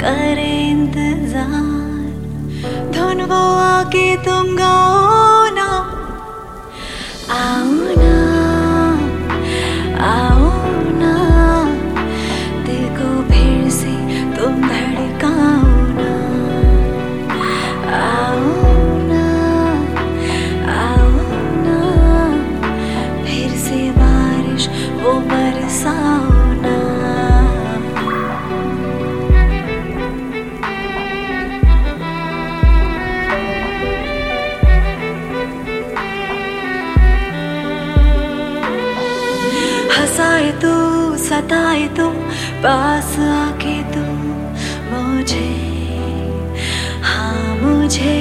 करे इंतजार, धुन वो आके तुम गाओ ना, आओ ना, आओ ना, दिल को फिर से तुम धड़काओ ना, आओ ना, आओ ना, फिर से बारिश वो बरसाओ ना। हंसाए तू, सताए तू, पास आके तू मुझे, हाँ मुझे,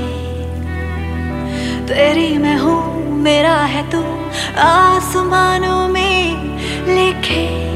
तेरी मैं हूँ, मेरा है तू, आसमानों में लिखे